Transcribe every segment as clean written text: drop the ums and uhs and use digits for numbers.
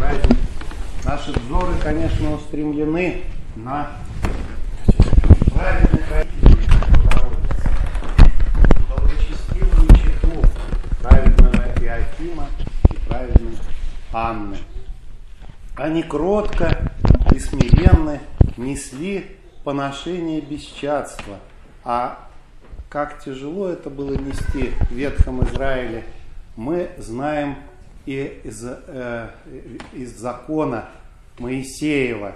праздник. Наши взоры, конечно, устремлены на праведный праздник благочестивую читу праведного Иоакима и праведной Анны. Они кротко и смиренно несли поношение бесчадства. А как тяжело это было нести в Ветхом Израиле, мы знаем и из закона Моисеева.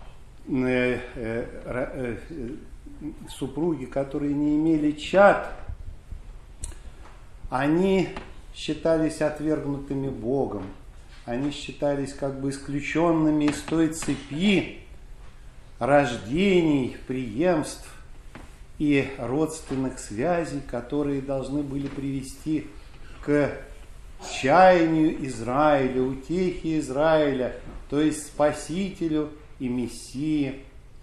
Супруги, которые не имели чад, они считались отвергнутыми Богом. Они считались как бы исключенными из той цепи рождений, преемств и родственных связей, которые должны были привести к чаянию Израиля, утехе Израиля, то есть Спасителю и Мессии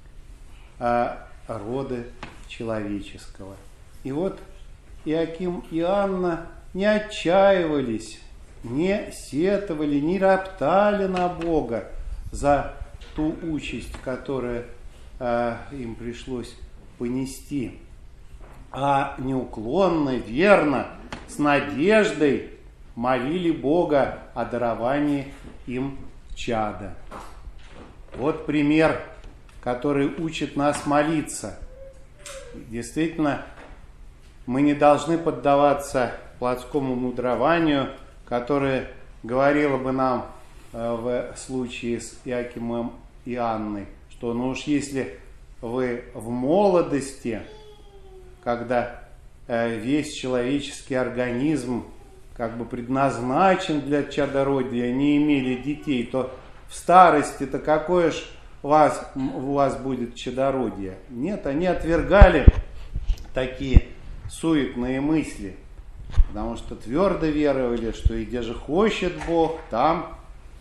рода человеческого. И вот Иоаким и Анна не отчаивались, не сетовали, не роптали на Бога за ту участь, которую им пришлось понести, а неуклонно, верно, с надеждой молили Бога о даровании им чада. Вот пример, который учит нас молиться. Действительно, мы не должны поддаваться плотскому мудрованию, которое говорило бы нам в случае с Иоакимом и Анной, что ну уж если вы в молодости, когда весь человеческий организм как бы предназначен для чадородия, не имели детей, то в старости-то какое ж у вас будет чадородие? Нет, они отвергали такие суетные мысли, потому что твердо веровали, что и где же хочет Бог, там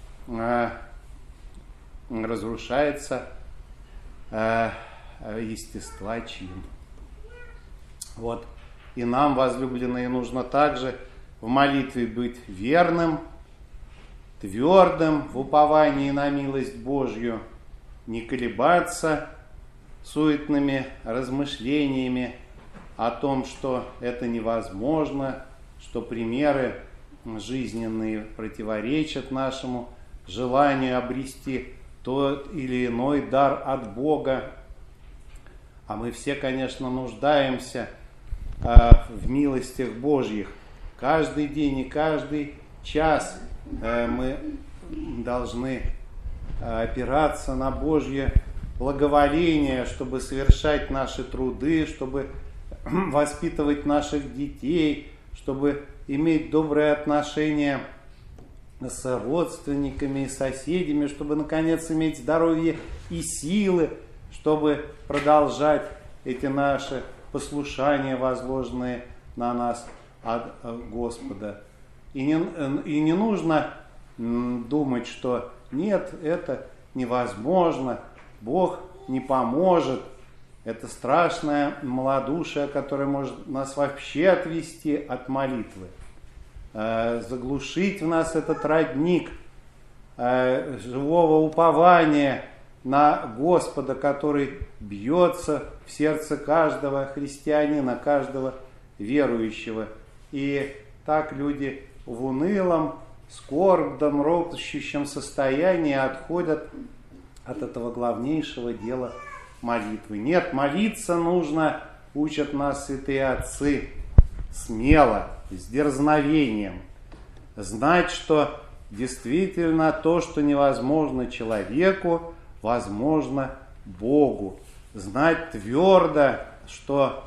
разрушается естества чин. Вот. И нам, возлюбленные, нужно также в молитве быть верным, твердым в уповании на милость Божью, не колебаться суетными размышлениями о том, что это невозможно, что примеры жизненные противоречат нашему желанию обрести тот или иной дар от Бога. А мы все, конечно, нуждаемся в милостях Божьих. Каждый день и каждый час мы должны опираться на Божье благоволение, чтобы совершать наши труды, чтобы воспитывать наших детей, чтобы иметь добрые отношения с родственниками и соседями, чтобы, наконец, иметь здоровье и силы, чтобы продолжать эти наши послушания, возложенные на нас от Господа. И не нужно думать, что нет, это невозможно, Бог не поможет. Это страшное малодушие, которое может нас вообще отвести от молитвы, заглушить в нас этот родник живого упования на Господа, который бьется в сердце каждого христианина, каждого верующего. И так люди в унылом, скорбном, ропщущем состоянии отходят от этого главнейшего дела молитвы. Нет, молиться нужно, учат нас святые отцы, смело, с дерзновением. Знать, что действительно то, что невозможно человеку, возможно Богу. Знать твердо, что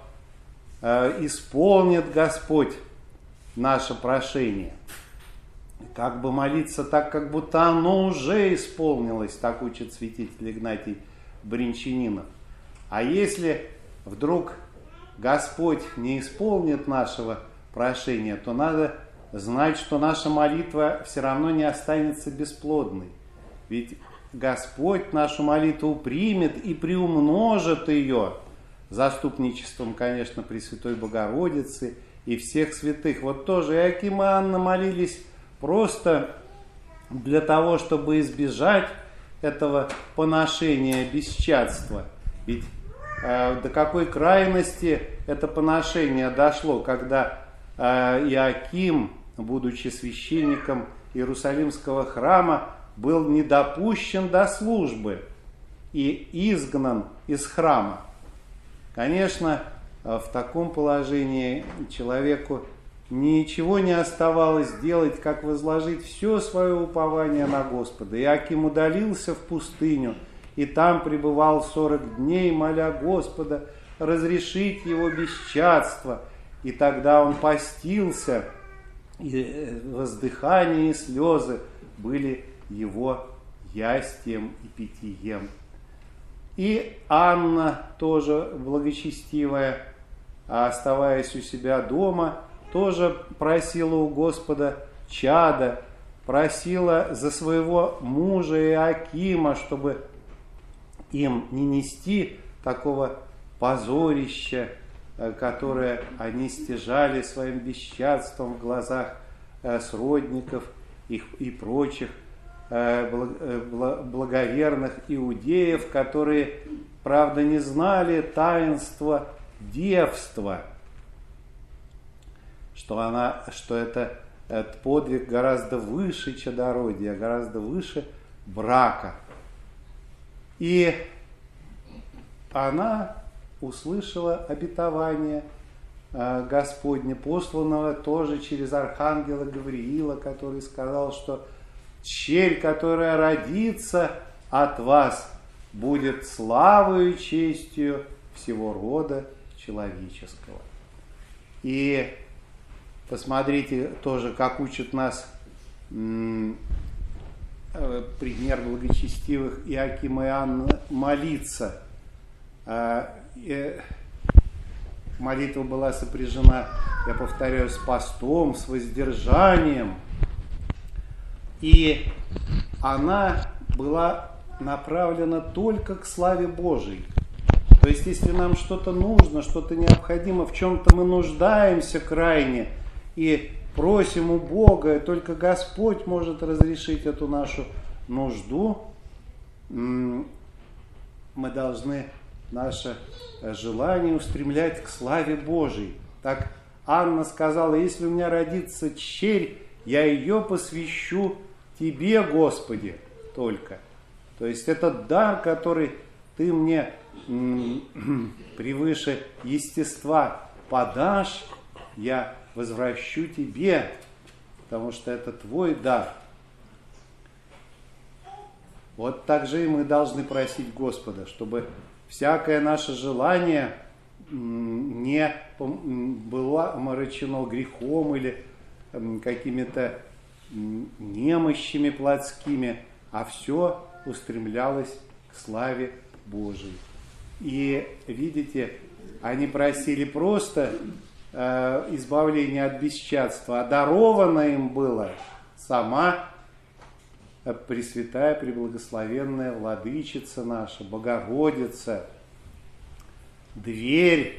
исполнит Господь наше прошение. Как бы молиться так, как будто оно уже исполнилось, так учит святитель Игнатий Бринчанинов. А если вдруг Господь не исполнит нашего прошения, то надо знать, что наша молитва все равно не останется бесплодной. Ведь Господь нашу молитву примет и приумножит ее заступничеством, конечно, Пресвятой Богородицы и всех святых. Вот тоже Иоаким и Анна молились просто для того, чтобы избежать этого поношения бесчадства. Ведь до какой крайности это поношение дошло, когда Иоаким, будучи священником Иерусалимского храма, был не допущен до службы и изгнан из храма. Конечно, в таком положении человеку ничего не оставалось делать, как возложить все свое упование на Господа. Иоаким удалился в пустыню, и там пребывал 40 дней, моля Господа разрешить его бесчадство. И тогда он постился, и воздыхание и слезы были его ястием и питьем. И Анна, тоже благочестивая, оставаясь у себя дома, тоже просила у Господа чада, просила за своего мужа Иоакима, чтобы им не нести такого позорища, которое они стяжали своим бесчадством в глазах сродников и прочих благоверных иудеев, которые, правда, не знали таинства девства, что этот подвиг гораздо выше чадородия, гораздо выше брака. И она услышала обетование Господне, посланного тоже через архангела Гавриила, который сказал, что «Черь, которая родится от вас, будет славою и честью всего рода человеческого». И посмотрите тоже, как учит нас пример благочестивых Иоакима и Анны молиться. Молитва была сопряжена, я повторяю, с постом, с воздержанием. И она была направлена только к славе Божией. То есть, если нам что-то нужно, что-то необходимо, в чем-то мы нуждаемся крайне и просим у Бога, и только Господь может разрешить эту нашу нужду, мы должны наше желание устремлять к славе Божией. Так Анна сказала: если у меня родится черь, я ее посвящу Тебе, Господи, только. То есть этот дар, который Ты мне превыше естества подашь, я возвращу Тебе, потому что это Твой дар. Вот так же и мы должны просить Господа, чтобы всякое наше желание не было омрачено грехом или какими-то немощами плотскими, а все устремлялось к славе Божией. И видите, они просили просто избавления от бесчадства, а даровано им было сама Пресвятая, Преблагословенная Владычица наша, Богородица, дверь,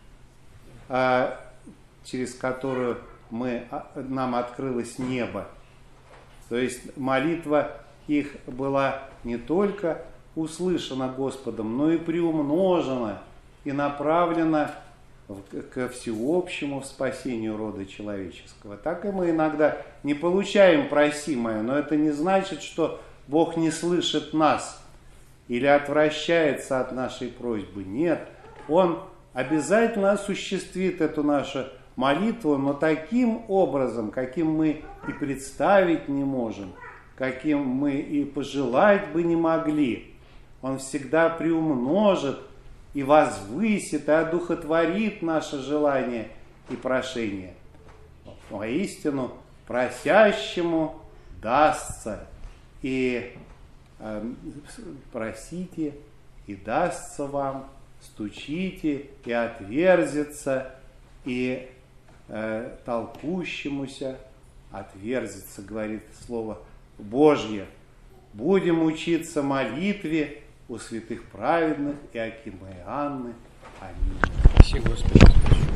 через которую нам открылось небо. То есть молитва их была не только услышана Господом, но и приумножена и направлена ко всеобщему спасению рода человеческого. Так и мы иногда не получаем просимое, но это не значит, что Бог не слышит нас или отвращается от нашей просьбы. Нет, Он обязательно осуществит эту нашу молитву, но таким образом, каким мы и представить не можем, каким мы и пожелать бы не могли. Он всегда приумножит и возвысит, и одухотворит наше желание и прошение. Воистину, просящему дастся, и просите, и дастся вам, стучите, и отверзится, и толкущемуся отверзится, говорит Слово Божье. Будем учиться молитве у святых праведных Иоакима и Анны. Аминь. Спасибо, Господи.